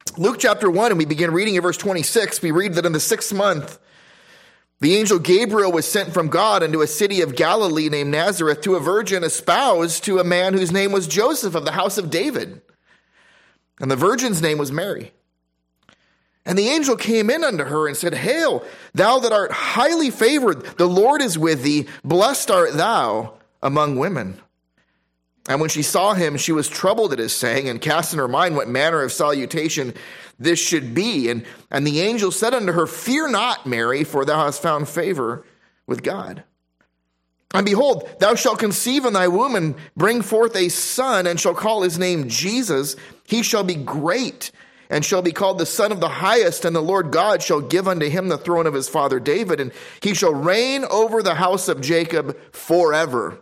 Luke chapter 1, and we begin reading in verse 26, we read that in the 6th month, the angel Gabriel was sent from God into a city of Galilee named Nazareth to a virgin espoused to a man whose name was Joseph of the house of David. And the virgin's name was Mary. And the angel came in unto her and said, Hail, thou that art highly favored, the Lord is with thee, blessed art thou among women. And when she saw him, she was troubled at his saying, and cast in her mind what manner of salutation this should be. And the angel said unto her, Fear not, Mary, for thou hast found favor with God. And behold, thou shalt conceive in thy womb, and bring forth a son, and shall call his name Jesus. He shall be great, and shall be called the Son of the Highest, and the Lord God shall give unto him the throne of his father David, and he shall reign over the house of Jacob forever.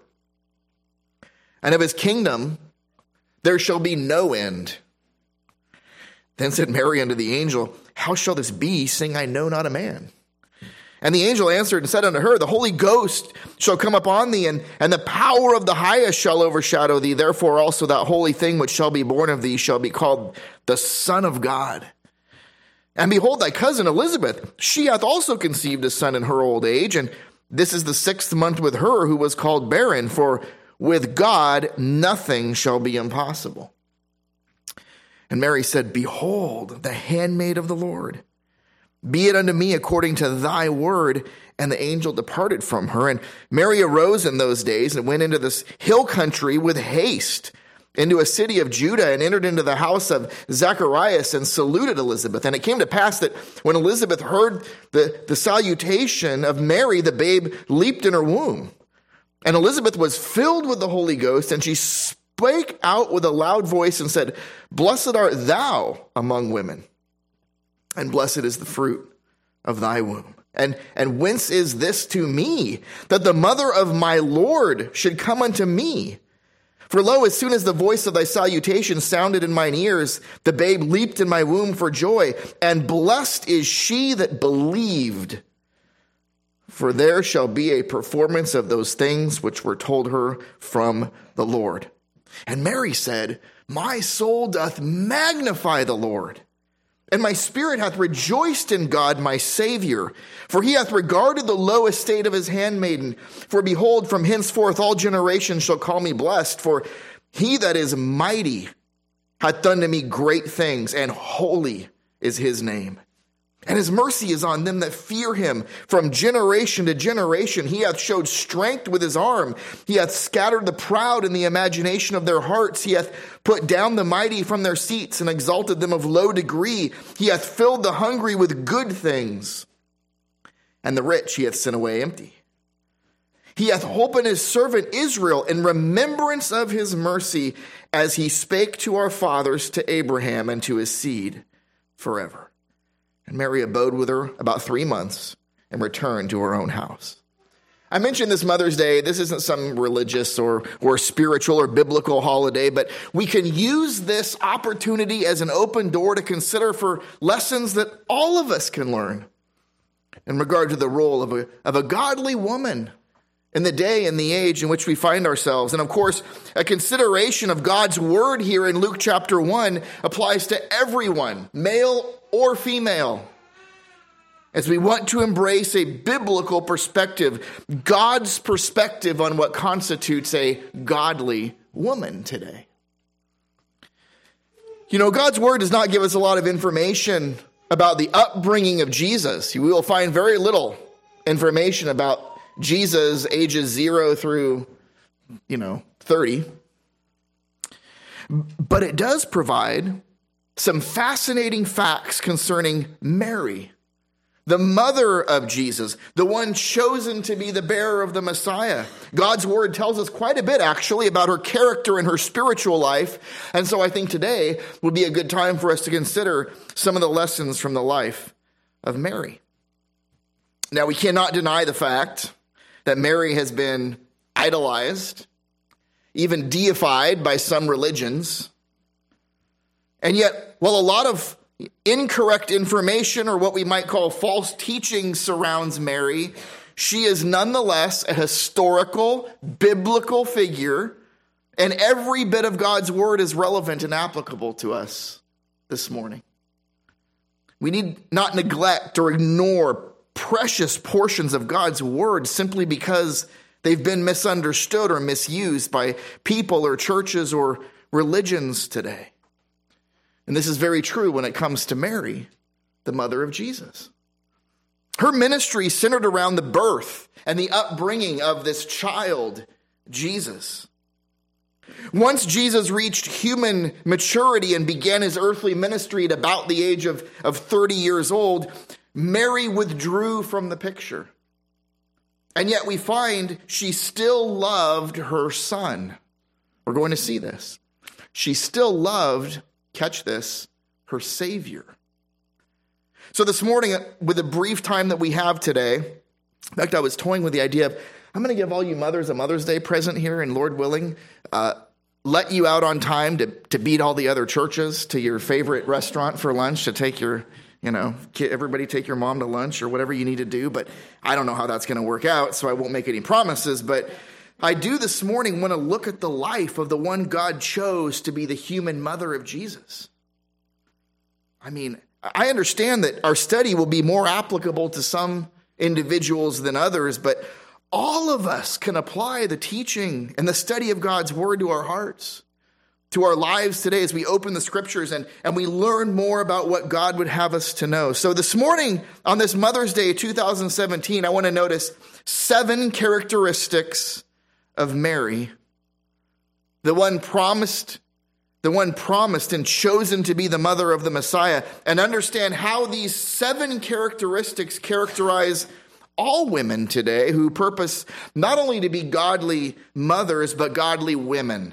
And of his kingdom there shall be no end. Then said Mary unto the angel, How shall this be, seeing I know not a man? And the angel answered and said unto her, The Holy Ghost shall come upon thee, and the power of the highest shall overshadow thee. Therefore also that holy thing which shall be born of thee shall be called the Son of God. And behold, thy cousin Elizabeth, she hath also conceived a son in her old age, and this is the 6th month with her who was called barren, for with God nothing shall be impossible. And Mary said, Behold, the handmaid of the Lord. Be it unto me according to thy word. And the angel departed from her. And Mary arose in those days and went into this hill country with haste, into a city of Judah, and entered into the house of Zacharias and saluted Elizabeth. And it came to pass that when Elizabeth heard the salutation of Mary, the babe leaped in her womb. And Elizabeth was filled with the Holy Ghost, and she spake out with a loud voice and said, Blessed art thou among women, and blessed is the fruit of thy womb. And whence is this to me, that the mother of my Lord should come unto me? For lo, as soon as the voice of thy salutation sounded in mine ears, the babe leaped in my womb for joy. And blessed is she that believed, for there shall be a performance of those things which were told her from the Lord. And Mary said, My soul doth magnify the Lord, and my spirit hath rejoiced in God my Savior, for he hath regarded the low estate of his handmaiden. For behold, from henceforth all generations shall call me blessed, for he that is mighty hath done to me great things, and holy is his name. And his mercy is on them that fear him from generation to generation. He hath showed strength with his arm. He hath scattered the proud in the imagination of their hearts. He hath put down the mighty from their seats and exalted them of low degree. He hath filled the hungry with good things, and the rich he hath sent away empty. He hath holpen his servant Israel in remembrance of his mercy, as he spake to our fathers, to Abraham, and to his seed forever. And Mary abode with her about 3 months and returned to her own house. I mentioned this Mother's Day. This isn't some religious or spiritual or biblical holiday, but we can use this opportunity as an open door to consider for lessons that all of us can learn in regard to the role of a godly woman in the day and the age in which we find ourselves. And of course, a consideration of God's word here in Luke chapter 1 applies to everyone, male or female. As we want to embrace a biblical perspective, God's perspective on what constitutes a godly woman today. You know, God's word does not give us a lot of information about the upbringing of Jesus. We will find very little information about Jesus ages 0 through, 30. But it does provide some fascinating facts concerning Mary, the mother of Jesus, the one chosen to be the bearer of the Messiah. God's word tells us quite a bit, actually, about her character and her spiritual life. And so I think today would be a good time for us to consider some of the lessons from the life of Mary. Now, we cannot deny the fact that Mary has been idolized, even deified by some religions. And yet, while a lot of incorrect information or what we might call false teaching surrounds Mary, she is nonetheless a historical, biblical figure, and every bit of God's word is relevant and applicable to us this morning. We need not neglect or ignore precious portions of God's word simply because they've been misunderstood or misused by people or churches or religions today. And this is very true when it comes to Mary, the mother of Jesus. Her ministry centered around the birth and the upbringing of this child, Jesus. Once Jesus reached human maturity and began his earthly ministry at about the age of 30 years old, Mary withdrew from the picture. And yet we find she still loved her son. We're going to see this. She still loved, catch this, her Savior. So this morning, with the brief time that we have today, in fact, I was toying with the idea of, I'm going to give all you mothers a Mother's Day present here, and Lord willing, let you out on time to beat all the other churches to your favorite restaurant for lunch, to take your, everybody take your mom to lunch or whatever you need to do. But I don't know how that's going to work out, so I won't make any promises. But I do this morning want to look at the life of the one God chose to be the human mother of Jesus. I mean, I understand that our study will be more applicable to some individuals than others, but all of us can apply the teaching and the study of God's word to our hearts, to our lives today as we open the scriptures and we learn more about what God would have us to know. So this morning, on this Mother's Day 2017, I want to notice 7 characteristics of Mary, the one promised and chosen to be the mother of the Messiah, and understand how these 7 characteristics characterize all women today who purpose not only to be godly mothers, but godly women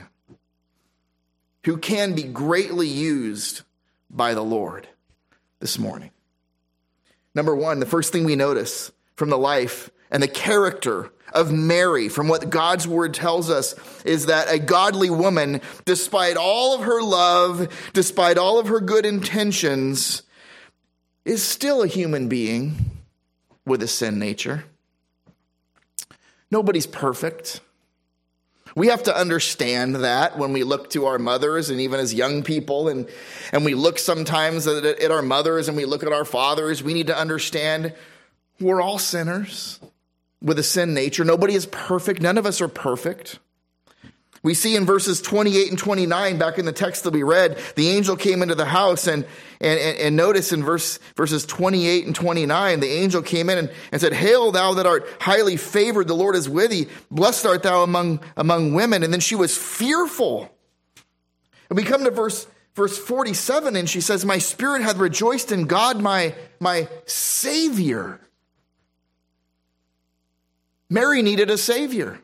who can be greatly used by the Lord this morning. Number 1, the first thing we notice from the life and the character of Mary, from what God's word tells us, is that a godly woman, despite all of her love, despite all of her good intentions, is still a human being with a sin nature. Nobody's perfect. We have to understand that when we look to our mothers and even as young people and we look sometimes at our mothers and we look at our fathers, we need to understand we're all sinners with a sin nature. Nobody is perfect. None of us are perfect. We see in verses 28 and 29, back in the text that we read, the angel came into the house and notice in verses 28 and 29, the angel came in and said, "Hail thou that art highly favored, the Lord is with thee. Blessed art thou among women." And then she was fearful. And we come to verse 47 and she says, "My spirit hath rejoiced in God, my Savior." Mary needed a Savior.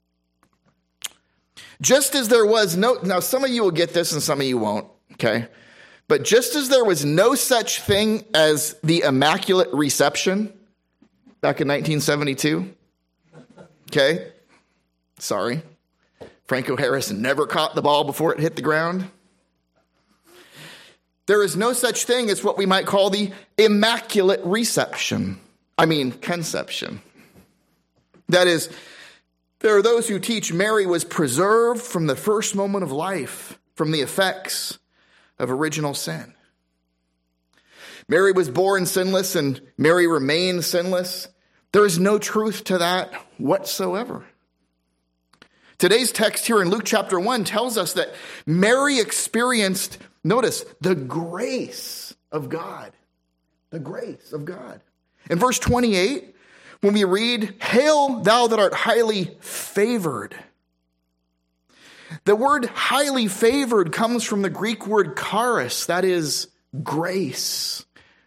Just as there was now some of you will get this and some of you won't, okay? But just as there was no such thing as the Immaculate Reception back in 1972, okay? Sorry. Franco Harris never caught the ball before it hit the ground. There is no such thing as what we might call the Immaculate Conception. That is, there are those who teach Mary was preserved from the first moment of life, from the effects of original sin. Mary was born sinless and Mary remained sinless. There is no truth to that whatsoever. Today's text here in Luke chapter 1 tells us that Mary experienced, notice, the grace of God. The grace of God. In verse 28, when we read, "Hail thou that art highly favored." The word highly favored comes from the Greek word charis, that is grace.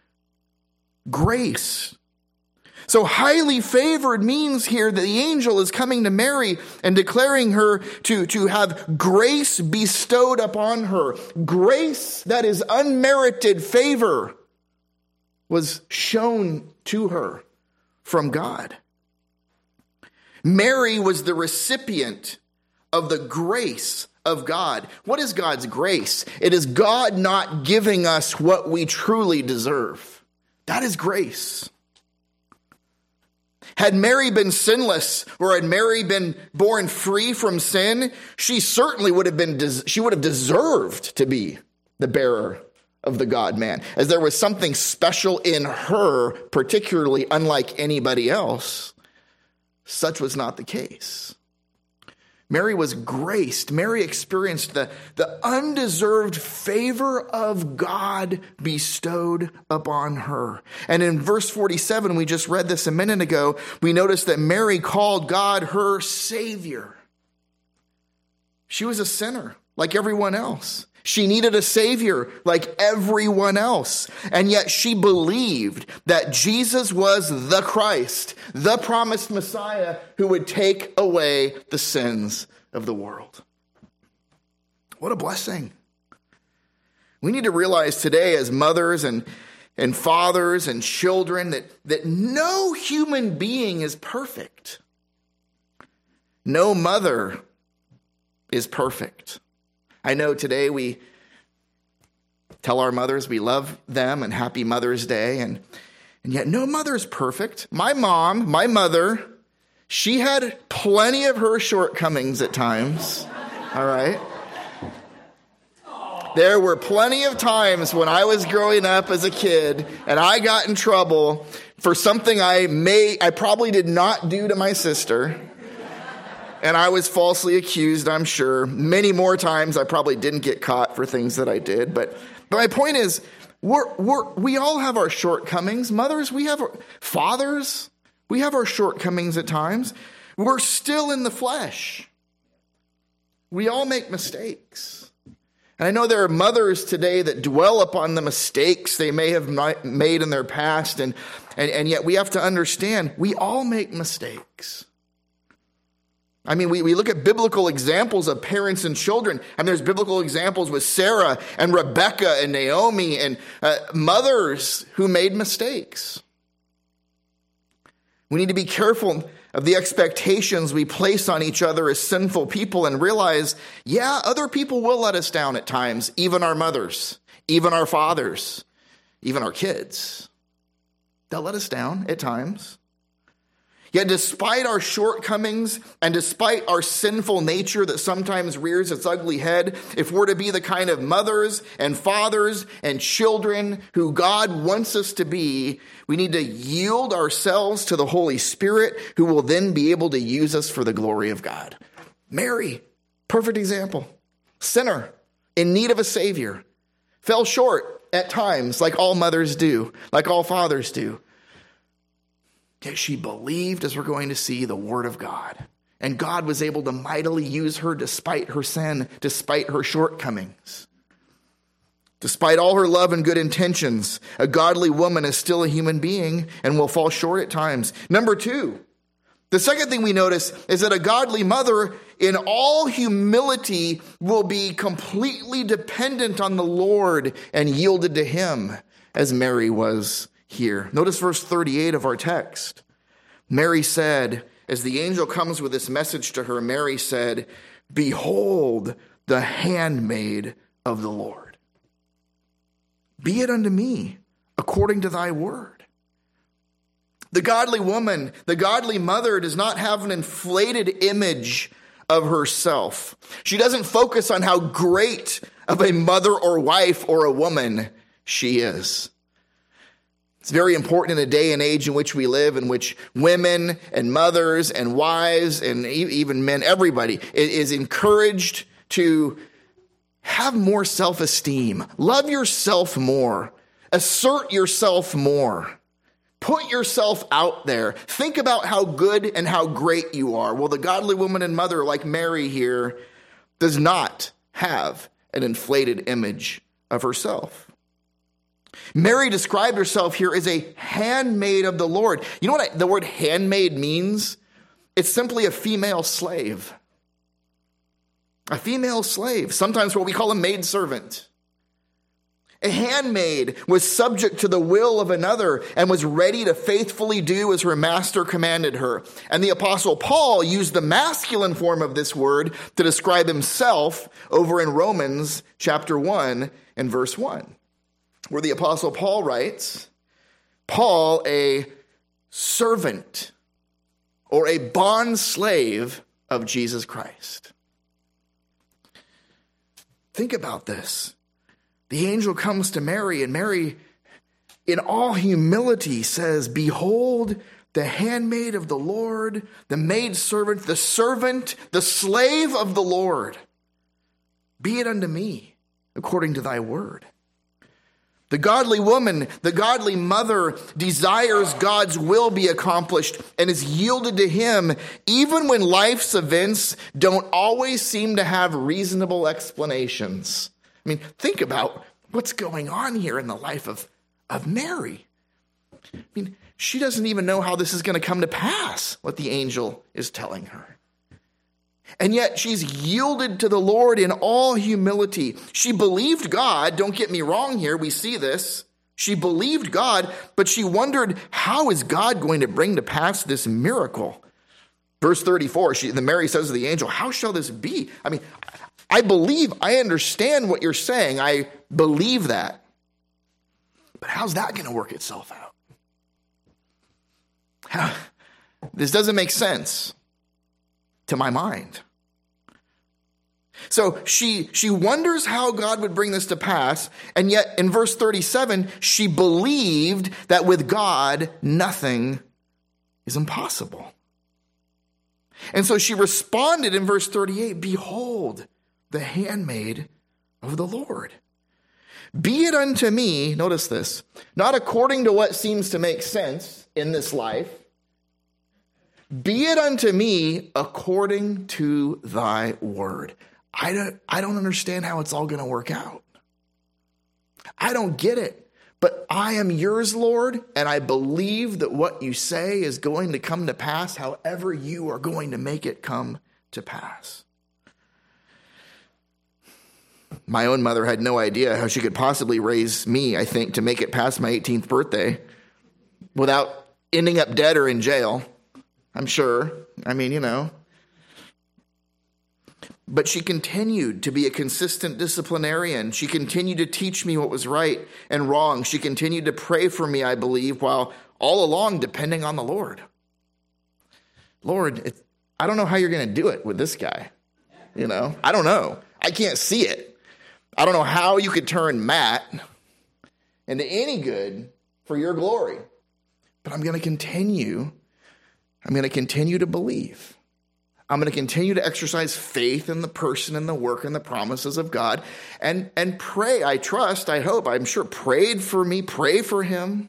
Grace. So highly favored means here that the angel is coming to Mary and declaring her to have grace bestowed upon her. Grace that is unmerited favor was shown to her from God. Mary was the recipient of the grace of God. What is God's grace? It is God not giving us what we truly deserve. That is grace. Had Mary been sinless, or had Mary been born free from sin, she certainly would have deserved to be the bearer of the God-man, as there was something special in her, particularly unlike anybody else. Such was not the case. Mary was graced. Mary experienced the undeserved favor of God bestowed upon her. And in verse 47, we just read this a minute ago, we noticed that Mary called God her Savior. She was a sinner like everyone else. She needed a Savior like everyone else. And yet she believed that Jesus was the Christ, the promised Messiah who would take away the sins of the world. What a blessing. We need to realize today as mothers and fathers and children that no human being is perfect. No mother is perfect. I know today we tell our mothers we love them and happy Mother's Day, and yet no mother is perfect. My mother, she had plenty of her shortcomings at times, all right? There were plenty of times when I was growing up as a kid and I got in trouble for something I probably did not do to my sister. And I was falsely accused, I'm sure. Many more times I probably didn't get caught for things that I did. But my point is, we all have our shortcomings. Mothers, fathers, we have our shortcomings at times. We're still in the flesh. We all make mistakes. And I know there are mothers today that dwell upon the mistakes they may have made in their past. And yet we have to understand, we all make mistakes. I mean, we look at biblical examples of parents and children, and there's biblical examples with Sarah and Rebecca and Naomi and mothers who made mistakes. We need to be careful of the expectations we place on each other as sinful people and realize, yeah, other people will let us down at times, even our mothers, even our fathers, even our kids. They'll let us down at times. Yet despite our shortcomings and despite our sinful nature that sometimes rears its ugly head, if we're to be the kind of mothers and fathers and children who God wants us to be, we need to yield ourselves to the Holy Spirit, who will then be able to use us for the glory of God. Mary, perfect example. Sinner, in need of a Savior, fell short at times like all mothers do, like all fathers do. Yet she believed, as we're going to see, the word of God. And God was able to mightily use her despite her sin, despite her shortcomings. Despite all her love and good intentions, a godly woman is still a human being and will fall short at times. Number two, the second thing we notice is that a godly mother in all humility will be completely dependent on the Lord and yielded to him, as Mary was here. Notice verse 38 of our text. Mary said, as the angel comes with this message to her, Mary said, "Behold, the handmaid of the Lord. Be it unto me according to thy word." The godly woman, the godly mother, does not have an inflated image of herself. She doesn't focus on how great of a mother or wife or a woman she is. It's very important in a day and age in which we live, in which women and mothers and wives and even men, everybody is encouraged to have more self-esteem. Love yourself more. Assert yourself more. Put yourself out there. Think about how good and how great you are. Well, the godly woman and mother, like Mary here, does not have an inflated image of herself. Mary described herself here as a handmaid of the Lord. You know what the word handmaid means? It's simply a female slave. A female slave, sometimes what we call a maidservant. A handmaid was subject to the will of another and was ready to faithfully do as her master commanded her. And the Apostle Paul used the masculine form of this word to describe himself over in Romans chapter 1 and verse 1. Where the Apostle Paul writes, Paul, a servant or a bond slave of Jesus Christ. Think about this. the angel comes to Mary, and Mary, in all humility, says, "Behold, the handmaid of the Lord, the maidservant, the servant, the slave of the Lord. Be it unto me according to thy word." The godly woman, the godly mother, desires God's will be accomplished and is yielded to him, even when life's events don't always seem to have reasonable explanations. I mean, think about what's going on here in the life of Mary. I mean, she doesn't even know how this is going to come to pass, what the angel is telling her. And yet she's yielded to the Lord in all humility. She believed God. Don't get me wrong here. We see this. She believed God, but she wondered, how is God going to bring to pass this miracle? Verse 34, Mary says to the angel, "How shall this be?" I mean, I understand what you're saying. I believe that. But how's that going to work itself out? This doesn't make sense to my mind. So she wonders how God would bring this to pass, and yet in verse 37, she believed that with God, nothing is impossible. And so she responded in verse 38, "Behold, the handmaid of the Lord. Be it unto me," notice this, "not according to what seems to make sense in this life. Be it unto me according to thy word." I don't understand how it's all going to work out. I don't get it. But I am yours, Lord, and I believe that what you say is going to come to pass however you are going to make it come to pass. My own mother had no idea how she could possibly raise me, I think, to make it past my 18th birthday without ending up dead or in jail. I'm sure. I mean, you know. But she continued to be a consistent disciplinarian. She continued to teach me what was right and wrong. She continued to pray for me, I believe, while all along depending on the Lord. Lord, I don't know how you're going to do it with this guy. You know, I don't know. I can't see it. I don't know how you could turn Matt into any good for your glory. But I'm going to continue to believe. I'm going to continue to exercise faith in the person and the work and the promises of God and pray. I trust, I hope, I'm sure, prayed for me, pray for him.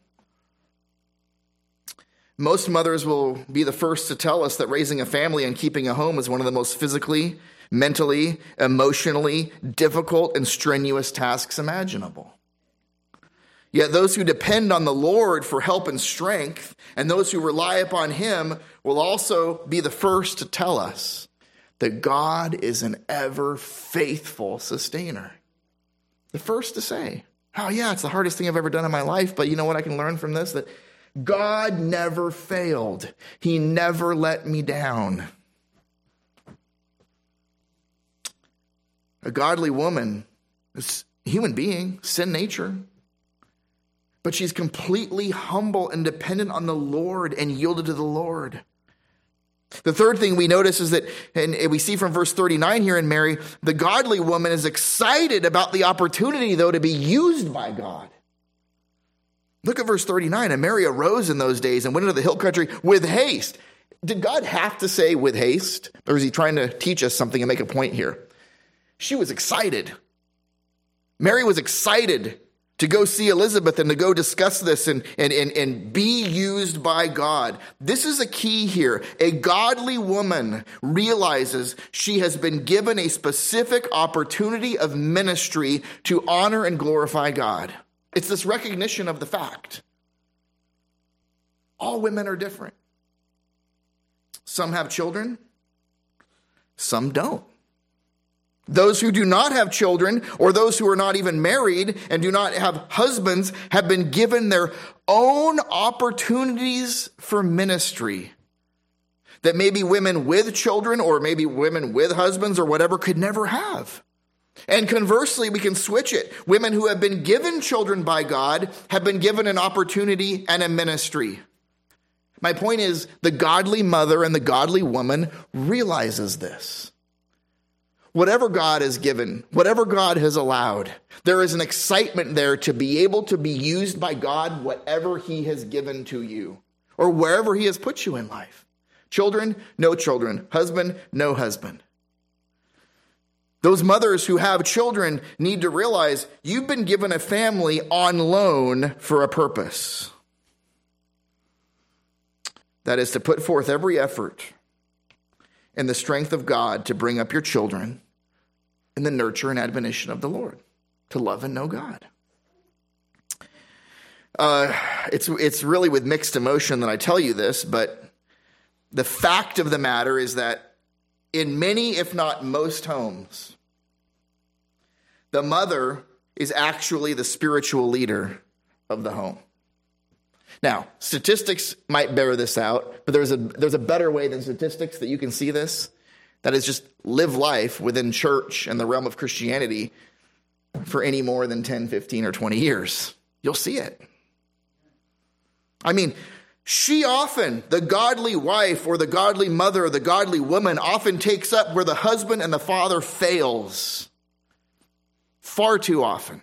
Most mothers will be the first to tell us that raising a family and keeping a home is one of the most physically, mentally, emotionally difficult and strenuous tasks imaginable. Yet those who depend on the Lord for help and strength, and those who rely upon him, will also be the first to tell us that God is an ever faithful sustainer. The first to say, "Oh yeah, it's the hardest thing I've ever done in my life, but you know what I can learn from this? That God never failed. He never let me down." A godly woman is a human being, sin nature. But she's completely humble and dependent on the Lord and yielded to the Lord. The third thing we notice is that, and we see from verse 39 here in Mary, the godly woman is excited about the opportunity, though, to be used by God. Look at verse 39. "And Mary arose in those days and went into the hill country with haste." Did God have to say with haste? Or is he trying to teach us something and make a point here? She was excited. Mary was excited to go see Elizabeth and to go discuss this and be used by God. This is a key here. A godly woman realizes she has been given a specific opportunity of ministry to honor and glorify God. It's this recognition of the fact. All women are different. Some have children, some don't. Those who do not have children, or those who are not even married and do not have husbands, have been given their own opportunities for ministry that maybe women with children or maybe women with husbands or whatever could never have. And conversely, we can switch it. Women who have been given children by God have been given an opportunity and a ministry. My point is, the godly mother and the godly woman realizes this. Whatever God has given, whatever God has allowed, there is an excitement there to be able to be used by God, whatever he has given to you, or wherever he has put you in life. Children, no children. Husband, no husband. Those mothers who have children need to realize you've been given a family on loan for a purpose. That is to put forth every effort in the strength of God to bring up your children in the nurture and admonition of the Lord, to love and know God. It's really with mixed emotion that I tell you this, but the fact of the matter is that in many, if not most homes, the mother is actually the spiritual leader of the home. Now, statistics might bear this out, but there's a better way than statistics that you can see this. That is just live life within church and the realm of Christianity for any more than 10, 15, or 20 years. You'll see it. I mean, she often, the godly wife or the godly mother or the godly woman, often takes up where the husband and the father fails. Far too often.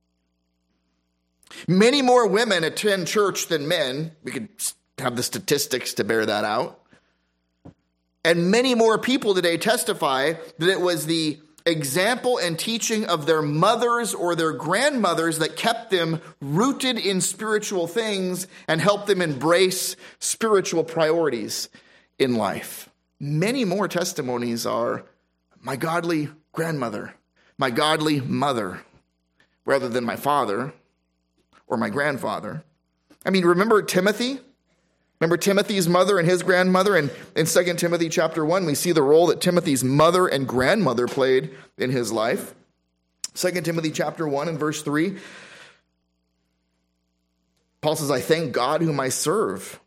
Many more women attend church than men. We could have the statistics to bear that out. And many more people today testify that it was the example and teaching of their mothers or their grandmothers that kept them rooted in spiritual things and helped them embrace spiritual priorities in life. Many more testimonies are my godly grandmother, my godly mother, rather than my father or my grandfather. I mean, remember Timothy? Remember Timothy's mother and his grandmother? And in 2 Timothy chapter 1, we see the role that Timothy's mother and grandmother played in his life. 2 Timothy chapter 1 and verse 3, Paul says, I thank God whom I serve,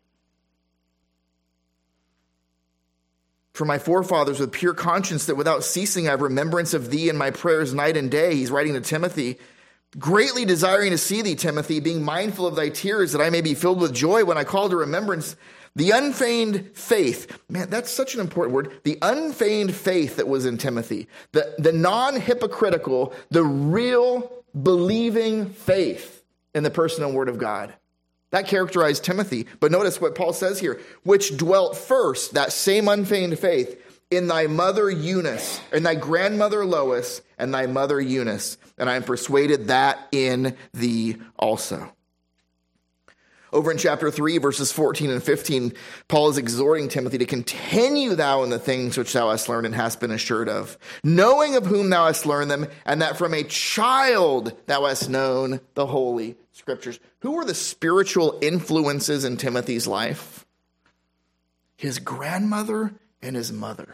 for my forefathers with pure conscience, that without ceasing I have remembrance of thee in my prayers night and day. He's writing to Timothy, greatly desiring to see thee, Timothy, being mindful of thy tears, that I may be filled with joy when I call to remembrance the unfeigned faith. Man, that's such an important word. The unfeigned faith that was in Timothy. The non-hypocritical, the real believing faith in the person and word of God. That characterized Timothy. But notice what Paul says here, which dwelt first, that same unfeigned faith, in thy mother Eunice, and thy grandmother Lois, and thy mother Eunice. And I am persuaded that in thee also. Over in chapter 3, verses 14 and 15, Paul is exhorting Timothy to continue thou in the things which thou hast learned and hast been assured of, knowing of whom thou hast learned them, and that from a child thou hast known the holy scriptures. Who were the spiritual influences in Timothy's life? His grandmother and his mother.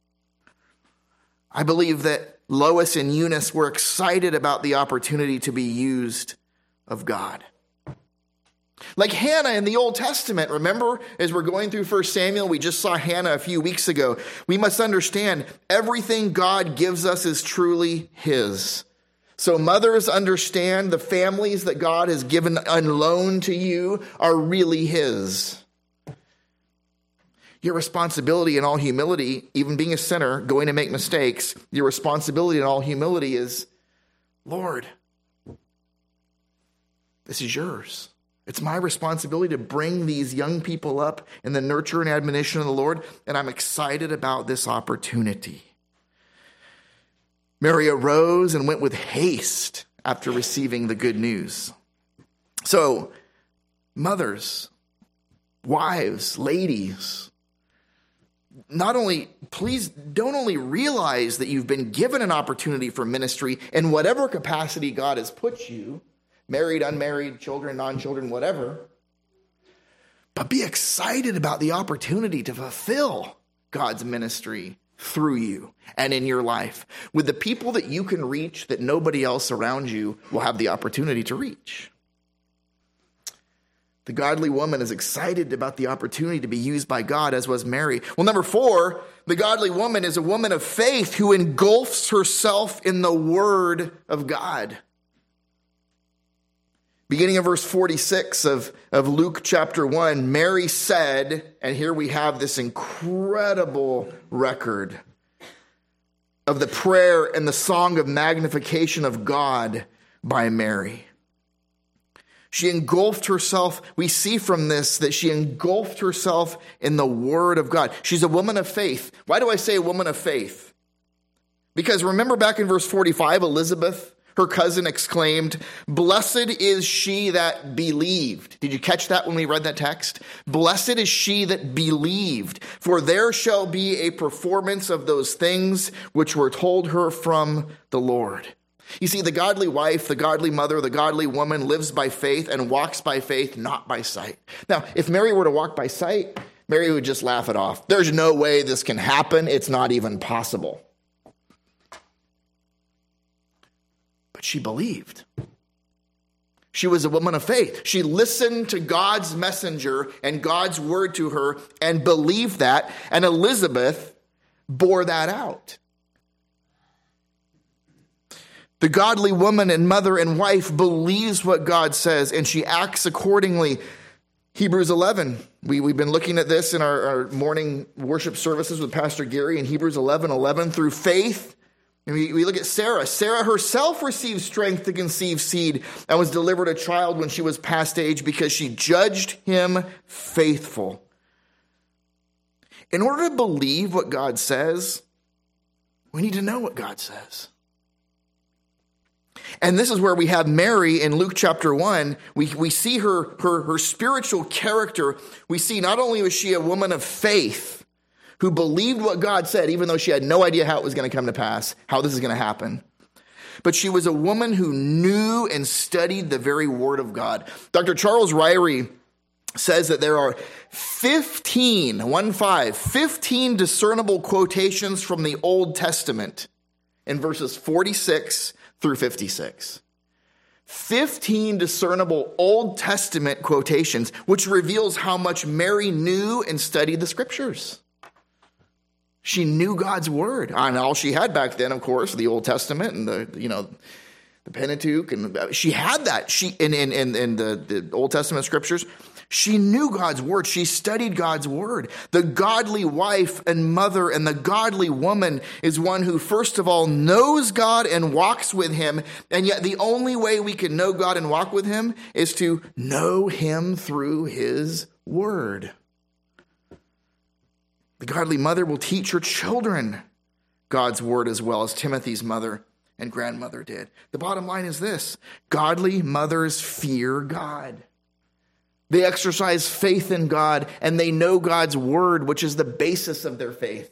I believe that Lois and Eunice were excited about the opportunity to be used of God. Like Hannah in the Old Testament, remember, as we're going through 1 Samuel, we just saw Hannah a few weeks ago. We must understand everything God gives us is truly his. So mothers, understand the families that God has given on loan to you are really his. Your responsibility in all humility, even being a sinner, going to make mistakes, your responsibility in all humility is, Lord, this is yours. It's my responsibility to bring these young people up in the nurture and admonition of the Lord, and I'm excited about this opportunity. Mary arose and went with haste after receiving the good news. So, mothers, wives, ladies, please don't only realize that you've been given an opportunity for ministry in whatever capacity God has put you, married, unmarried, children, non-children, whatever, but be excited about the opportunity to fulfill God's ministry through you and in your life with the people that you can reach that nobody else around you will have the opportunity to reach. The godly woman is excited about the opportunity to be used by God, as was Mary. Well, number 4, the godly woman is a woman of faith who engulfs herself in the word of God. Beginning of verse 46 of Luke chapter 1, Mary said, and here we have this incredible record. of the prayer and the song of magnification of God by Mary. She engulfed herself. We see from this that she engulfed herself in the Word of God. She's a woman of faith. Why do I say a woman of faith? Because remember back in verse 45, Elizabeth, her cousin, exclaimed, "Blessed is she that believed." Did you catch that when we read that text? Blessed is she that believed, for there shall be a performance of those things which were told her from the Lord. You see, the godly wife, the godly mother, the godly woman lives by faith and walks by faith, not by sight. Now, if Mary were to walk by sight, Mary would just laugh it off. There's no way this can happen. It's not even possible. But she believed. She was a woman of faith. She listened to God's messenger and God's word to her and believed that, and Elizabeth bore that out. The godly woman and mother and wife believes what God says, and she acts accordingly. Hebrews 11. We've been looking at this in our morning worship services with Pastor Gary in Hebrews 11:11. Through faith, and we look at Sarah. Sarah herself received strength to conceive seed and was delivered a child when she was past age because she judged him faithful. In order to believe what God says, we need to know what God says. And this is where we have Mary in Luke chapter 1. We see her spiritual character. We see not only was she a woman of faith who believed what God said, even though she had no idea how it was going to come to pass, how this is going to happen, but she was a woman who knew and studied the very word of God. Dr. Charles Ryrie says that there are 15 discernible quotations from the Old Testament in verses 46 through 56. 15 discernible Old Testament quotations, which reveals how much Mary knew and studied the scriptures. She knew God's word. And all she had back then, of course, the Old Testament and the Pentateuch, and she had that. She in the Old Testament scriptures. She knew God's word. She studied God's word. The godly wife and mother and the godly woman is one who, first of all, knows God and walks with him. And yet the only way we can know God and walk with him is to know him through his word. The godly mother will teach her children God's word as well as Timothy's mother and grandmother did. The bottom line is this: godly mothers fear God. They exercise faith in God, and they know God's word, which is the basis of their faith.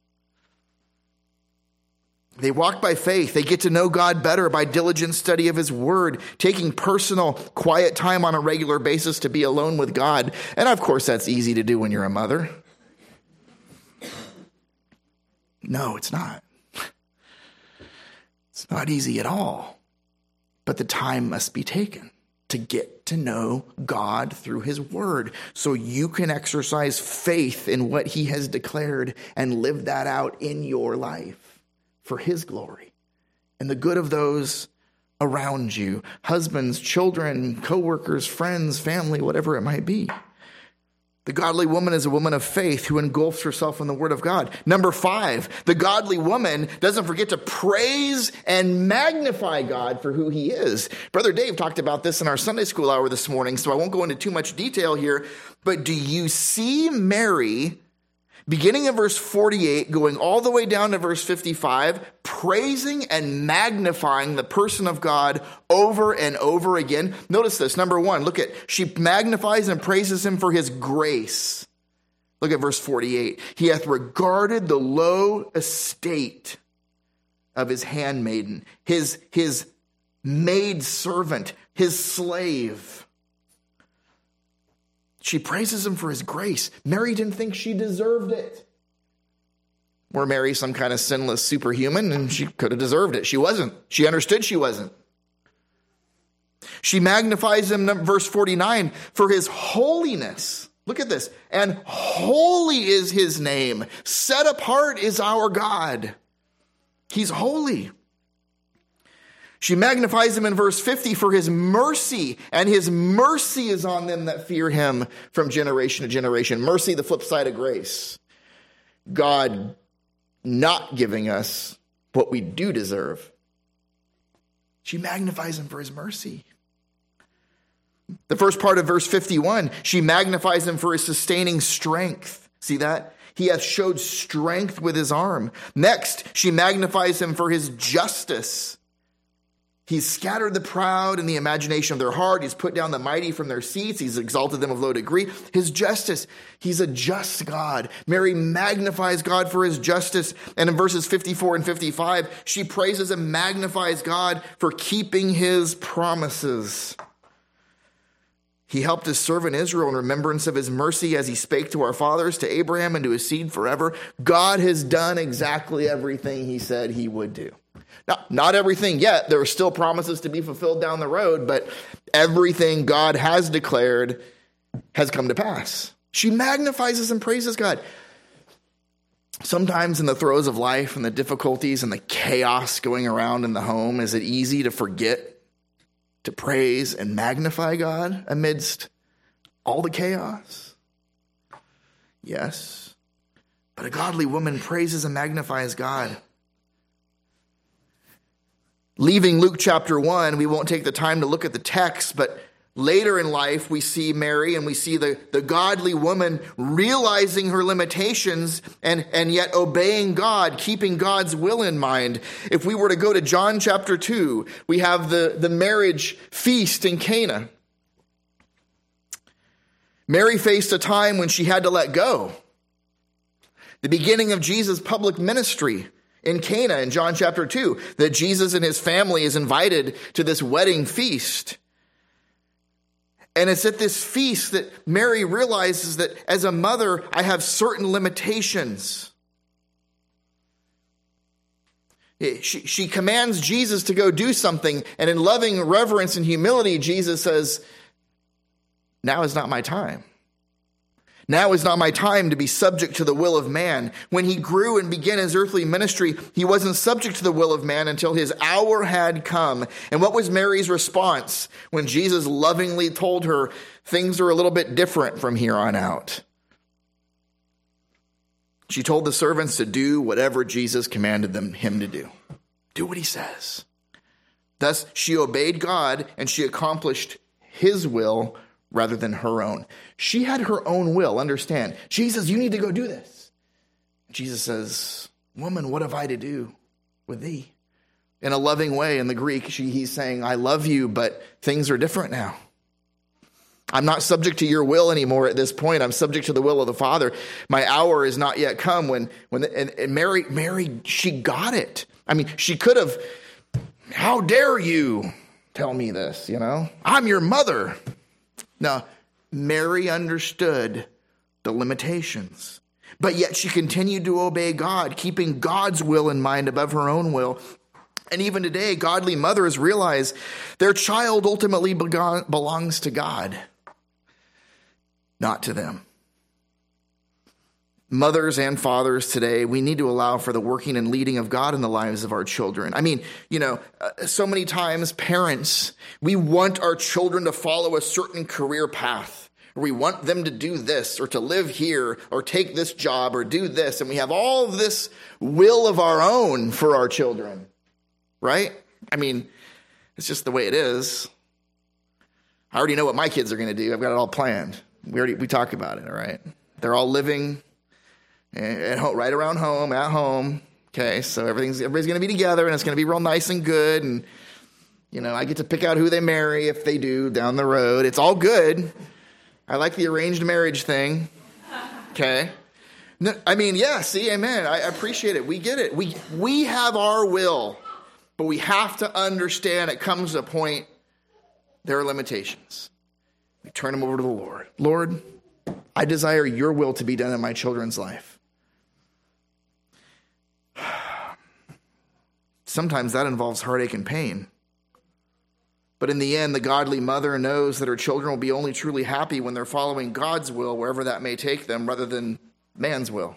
They walk by faith. They get to know God better by diligent study of his word, taking personal, quiet time on a regular basis to be alone with God. And of course, that's easy to do when you're a mother. No, it's not. It's not easy at all. But the time must be taken to get to know God through his word so you can exercise faith in what he has declared and live that out in your life for his glory and the good of those around you, husbands, children, co-workers, friends, family, whatever it might be. The godly woman is a woman of faith who engulfs herself in the word of God. Number 5, the godly woman doesn't forget to praise and magnify God for who he is. Brother Dave talked about this in our Sunday school hour this morning, so I won't go into too much detail here. But do you see Mary, beginning in verse 48, going all the way down to verse 55, praising and magnifying the person of God over and over again? Notice this. Number 1, look at, she magnifies and praises him for his grace. Look at verse 48. He hath regarded the low estate of his handmaiden, his maid servant, his slave. She praises him for his grace. Mary didn't think she deserved it. Were Mary some kind of sinless superhuman, and she could have deserved it. She wasn't. She understood she wasn't. She magnifies him, verse 49, for his holiness. Look at this. And holy is his name. Set apart is our God. He's holy. She magnifies him in verse 50 for his mercy, and his mercy is on them that fear him from generation to generation. Mercy, the flip side of grace. God not giving us what we do deserve. She magnifies him for his mercy. The first part of verse 51, she magnifies him for his sustaining strength. See that? He hath showed strength with his arm. Next, she magnifies him for his justice. He's scattered the proud in the imagination of their heart. He's put down the mighty from their seats. He's exalted them of low degree. His justice, he's a just God. Mary magnifies God for his justice. And in verses 54 and 55, she praises and magnifies God for keeping his promises. He helped his servant Israel in remembrance of his mercy as he spake to our fathers, to Abraham, and to his seed forever. God has done exactly everything he said he would do. Now, not everything yet. There are still promises to be fulfilled down the road, but everything God has declared has come to pass. She magnifies and praises God. Sometimes in the throes of life and the difficulties and the chaos going around in the home, is it easy to forget to praise and magnify God amidst all the chaos? Yes. But a godly woman praises and magnifies God. Leaving Luke chapter 1, we won't take the time to look at the text, but later in life, we see Mary and we see the godly woman realizing her limitations and yet obeying God, keeping God's will in mind. If we were to go to John chapter 2, we have the marriage feast in Cana. Mary faced a time when she had to let go. The beginning of Jesus' public ministry in Cana in John chapter 2, that Jesus and his family is invited to this wedding feast. And it's at this feast that Mary realizes that as a mother, I have certain limitations. She commands Jesus to go do something, and in loving reverence and humility, Jesus says, now is not my time. Now is not my time to be subject to the will of man. When he grew and began his earthly ministry, he wasn't subject to the will of man until his hour had come. And what was Mary's response when Jesus lovingly told her things are a little bit different from here on out? She told the servants to do whatever Jesus commanded him to do. Do what he says. Thus, she obeyed God and she accomplished his will rather than her own. She had her own will, understand. Jesus, you need to go do this. Jesus says, woman, what have I to do with thee? In a loving way, in the Greek, he's saying, I love you, but things are different now. I'm not subject to your will anymore at this point. I'm subject to the will of the Father. My hour is not yet come. And Mary, she got it. I mean, she could have, how dare you tell me this, I'm your mother. Now, Mary understood the limitations, but yet she continued to obey God, keeping God's will in mind above her own will. And even today, godly mothers realize their child ultimately belongs to God, not to them. Mothers and fathers today, we need to allow for the working and leading of God in the lives of our children. I mean, so many times parents, we want our children to follow a certain career path, or we want them to do this, or to live here, or take this job, or do this. And we have all of this will of our own for our children, right? I mean, it's just the way it is. I already know what my kids are going to do. I've got it all planned. We talk about it, all right? They're all living at home, right around home, at home. Okay, so everybody's going to be together, and it's going to be real nice and good. And, I get to pick out who they marry if they do down the road. It's all good. I like the arranged marriage thing. Okay. No, I mean, yeah, see, amen. I appreciate it. We get it. We have our will, but we have to understand it comes to a point, there are limitations. We turn them over to the Lord. Lord, I desire your will to be done in my children's life. Sometimes that involves heartache and pain. But in the end, the godly mother knows that her children will be only truly happy when they're following God's will, wherever that may take them, rather than man's will.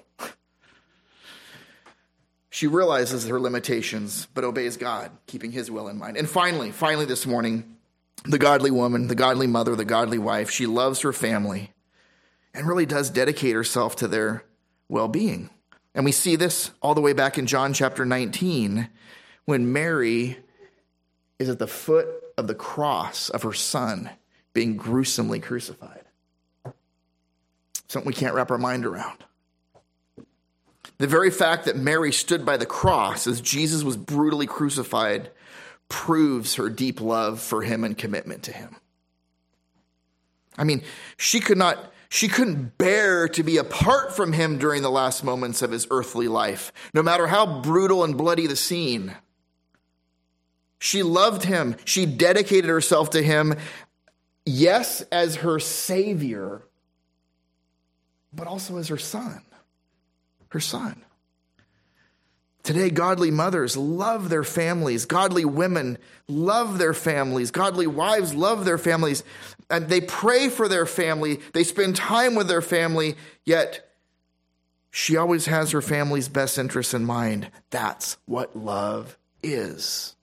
She realizes her limitations, but obeys God, keeping his will in mind. And finally this morning, the godly woman, the godly mother, the godly wife, she loves her family and really does dedicate herself to their well-being. And we see this all the way back in John chapter 19, when Mary is at the foot of the cross of her son being gruesomely crucified. Something we can't wrap our mind around. The very fact that Mary stood by the cross as Jesus was brutally crucified proves her deep love for him and commitment to him. I mean, she couldn't bear to be apart from him during the last moments of his earthly life, no matter how brutal and bloody the scene. She loved him. She dedicated herself to him, yes, as her Savior, but also as her son. Her son. Today, godly mothers love their families. Godly women love their families. Godly wives love their families. And they pray for their family. They spend time with their family. Yet, she always has her family's best interests in mind. That's what love is.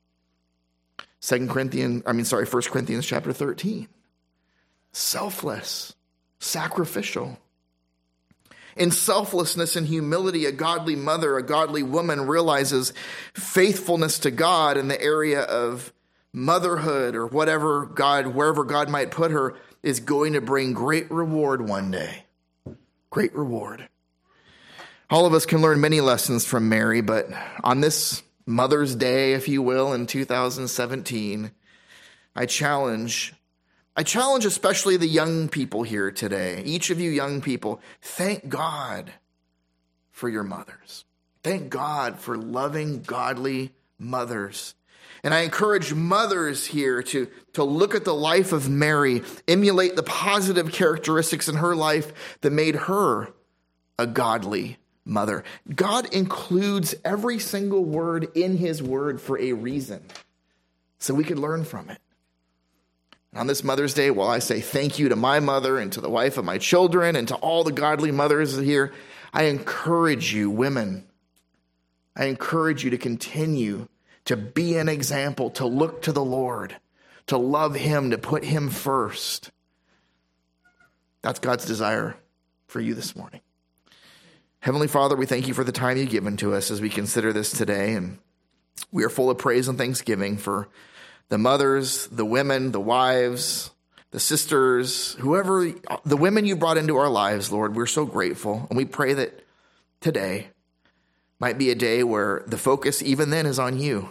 1 Corinthians chapter 13. Selfless, sacrificial. In selflessness and humility, a godly mother, a godly woman realizes faithfulness to God in the area of motherhood or wherever God might put her, is going to bring great reward one day. Great reward. All of us can learn many lessons from Mary, but on this Mother's Day, if you will, in 2017, I challenge especially the young people here today. Each of you young people, thank God for your mothers. Thank God for loving, godly mothers. And I encourage mothers here to look at the life of Mary, emulate the positive characteristics in her life that made her a godly mother. God includes every single word in his word for a reason, so we could learn from it. On this Mother's Day, while I say thank you to my mother and to the wife of my children and to all the godly mothers here, I encourage you, women, I encourage you to continue to be an example, to look to the Lord, to love him, to put him first. That's God's desire for you this morning. Heavenly Father, we thank you for the time you've given to us as we consider this today, and we are full of praise and thanksgiving for the mothers, the women, the wives, the sisters, whoever, the women you brought into our lives, Lord. We're so grateful. And we pray that today might be a day where the focus even then is on you.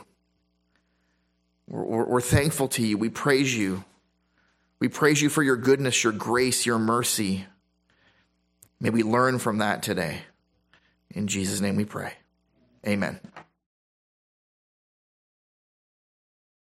We're thankful to you. We praise you. We praise you for your goodness, your grace, your mercy. May we learn from that today. In Jesus' name we pray. Amen.